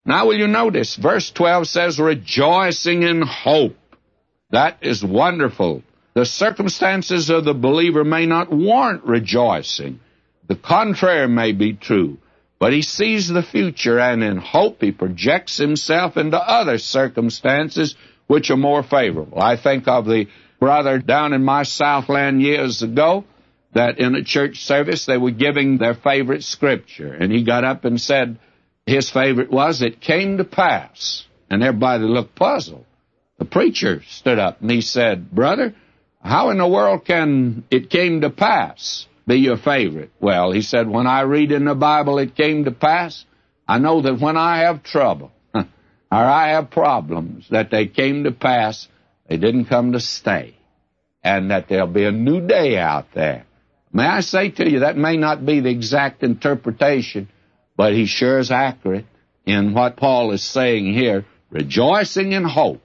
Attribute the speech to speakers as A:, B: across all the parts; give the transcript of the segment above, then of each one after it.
A: Now will you notice, verse 12 says, rejoicing in hope. That is wonderful. The circumstances of the believer may not warrant rejoicing. The contrary may be true. But he sees the future, and in hope he projects himself into other circumstances which are more favorable. I think of the brother down in my Southland years ago that in a church service they were giving their favorite scripture. And he got up and said his favorite was, it came to pass. And everybody looked puzzled. The preacher stood up and he said, brother, how in the world can it came to pass be your favorite? Well, he said, when I read in the Bible it came to pass, I know that when I have trouble or I have problems, that they came to pass, they didn't come to stay, and that there'll be a new day out there. May I say to you, that may not be the exact interpretation, but he sure is accurate in what Paul is saying here, rejoicing in hope,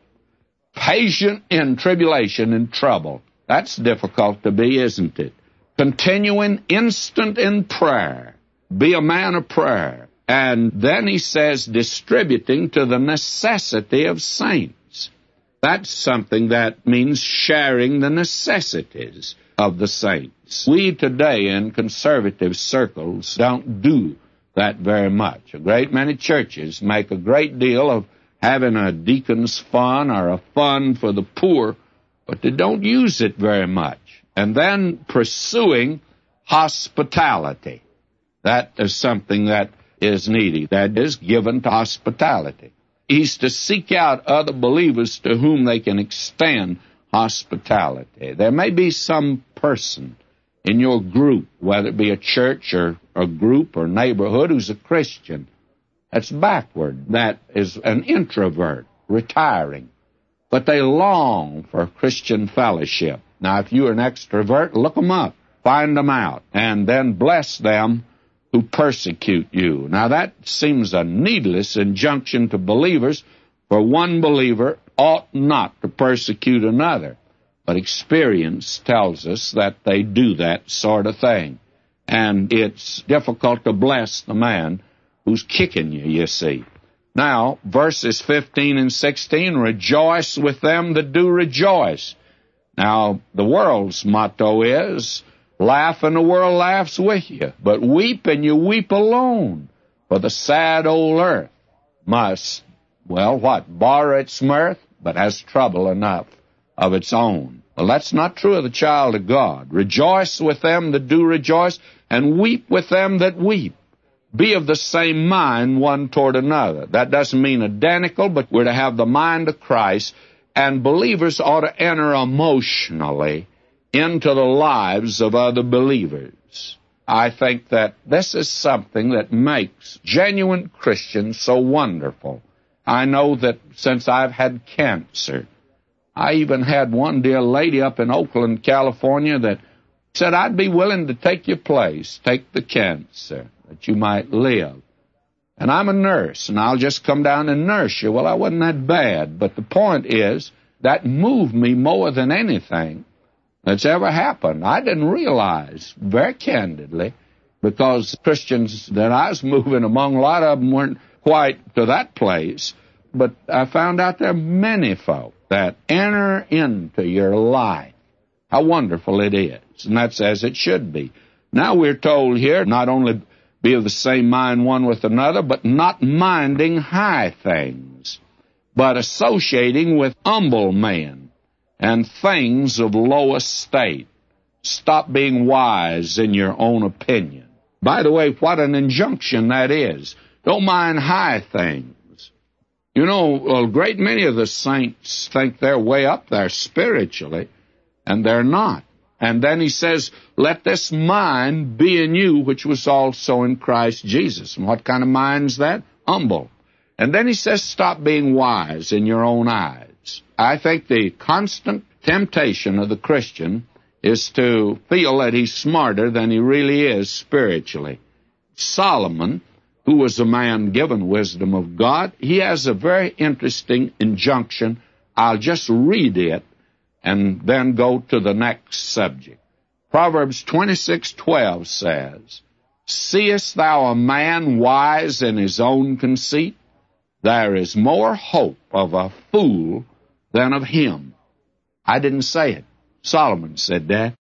A: patient in tribulation and trouble. That's difficult to be, isn't it? Continuing instant in prayer. Be a man of prayer. And then he says, distributing to the necessity of saints. That's something that means sharing the necessities of the saints. We today in conservative circles don't do that very much. A great many churches make a great deal of having a deacon's fund or a fund for the poor, but they don't use it very much. And then pursuing hospitality. That is something that is needy. That is given to hospitality. He's to seek out other believers to whom they can extend hospitality. There may be some person in your group, whether it be a church or a group or neighborhood, who's a Christian, that's backward, that is an introvert, retiring. But they long for Christian fellowship. Now, if you're an extrovert, look them up, find them out, and then bless them who persecute you. Now, that seems a needless injunction to believers, for one believer ought not to persecute another. But experience tells us that they do that sort of thing. And it's difficult to bless the man who's kicking you, you see. Now, verses 15 and 16, rejoice with them that do rejoice. Now, the world's motto is, laugh and the world laughs with you, but weep and you weep alone, for the sad old earth must, borrow its mirth, but has trouble enough of its own. Well, that's not true of the child of God. Rejoice with them that do rejoice, and weep with them that weep. Be of the same mind one toward another. That doesn't mean identical, but we're to have the mind of Christ, and believers ought to enter emotionally into the lives of other believers. I think that this is something that makes genuine Christians so wonderful. I know that since I've had cancer, I even had one dear lady up in Oakland, California, that said, I'd be willing to take your place, take the cancer, that you might live. And I'm a nurse, and I'll just come down and nurse you. Well, I wasn't that bad, but the point is, that moved me more than anything that's ever happened. I didn't realize, very candidly, because Christians that I was moving among, a lot of them weren't quite to that place, but I found out there are many folk that enter into your life. How wonderful it is, and that's as it should be. Now we're told here, not only be of the same mind one with another, but not minding high things, but associating with humble men and things of low estate. Stop being wise in your own opinion. By the way, what an injunction that is. Don't mind high things. You know, a great many of the saints think they're way up there spiritually, and they're not. And then he says, let this mind be in you, which was also in Christ Jesus. And what kind of mind's that? Humble. And then he says, stop being wise in your own eyes. I think the constant temptation of the Christian is to feel that he's smarter than he really is spiritually. Solomon, who was a man given wisdom of God, he has a very interesting injunction. I'll just read it and then go to the next subject. Proverbs 26:12 says, seest thou a man wise in his own conceit? there is more hope of a fool than of him. I didn't say it. Solomon said that.